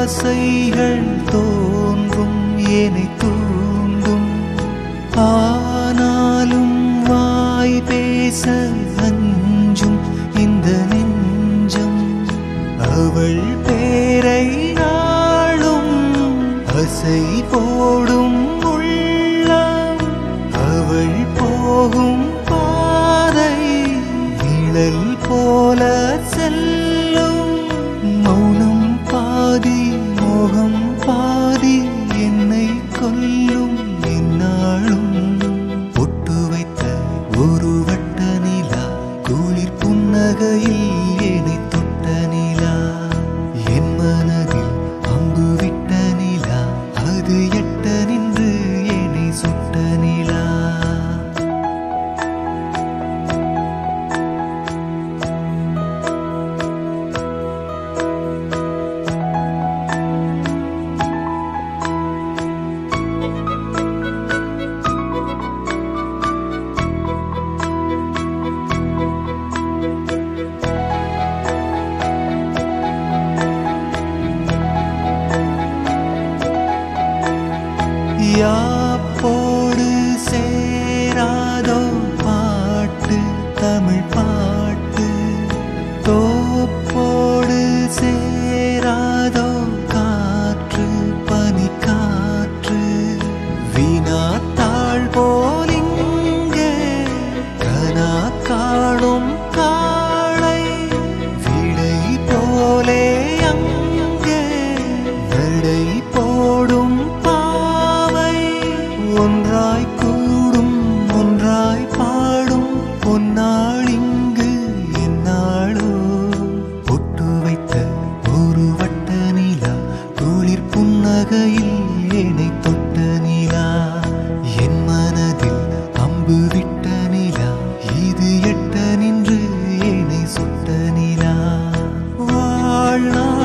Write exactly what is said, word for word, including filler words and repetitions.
ஆசைகள் தோன்றும் என்னை தூண்டும் ஆனாலும் வாய் பேச அஞ்சும் இந்த நெஞ்சம் அவள் பேரை நாளும் அசை போடும் உள்ளம் அவள் போகும் பாதை நிழல் போல செல்லும் மௌனம் பாதி மோகம் பாதி என்னை கொல்லும் என்னாலும் பொட்டு வைத்த ஒரு வட்ட நிலா குளிர் புன்னகையில் என்னை தொட்ட நிலா என் மனதில் அம்பு விட்ட நிலா அது எட்ட நின்று என்னை சுட்ட நிலா யாப்போடு சேராதோ பாட்டு தமிழ் பாட்டு தோப்போடு சேராதோ காற்று பனி காற்று வினாத்தாள் போலிங்கே கனா காணும் காளை விடை போலே அங்கே நடை போடும் ஒன்றாய் கூடும் ஒன்றாய் பாடும் பொன்னாள் இங்கு என்னாளோ பொட்டு வைத்த ஒரு வட்ட நிலா குளிர் புன்னகையில் என்னை தொட்ட நிலா என் மனதில் அம்பு விட்ட நிலா இது எட்ட நின்று என்னை சுட்ட நிலா வாழ்நாள்